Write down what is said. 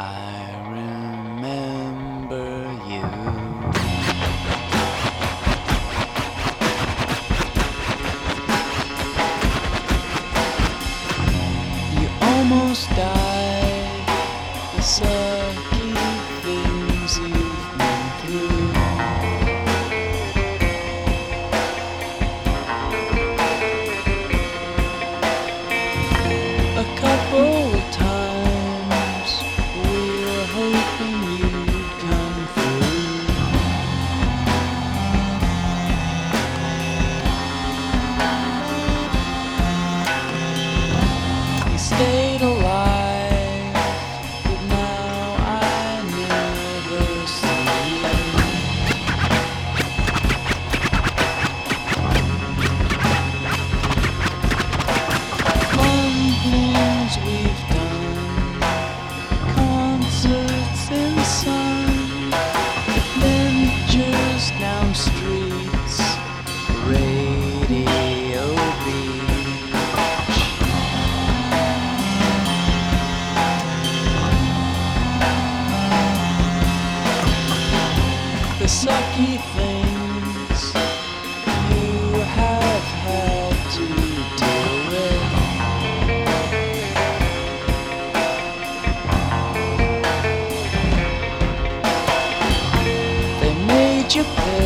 I remember you. You almost died, the sucky things you've been through. A couple of times we were hoping you'd come through. You stayed alive, but now I never see you. Fun things we've done, concerts in sun, adventures down streets, Radio Beach. The sucky things you have had to deal with. They made you pay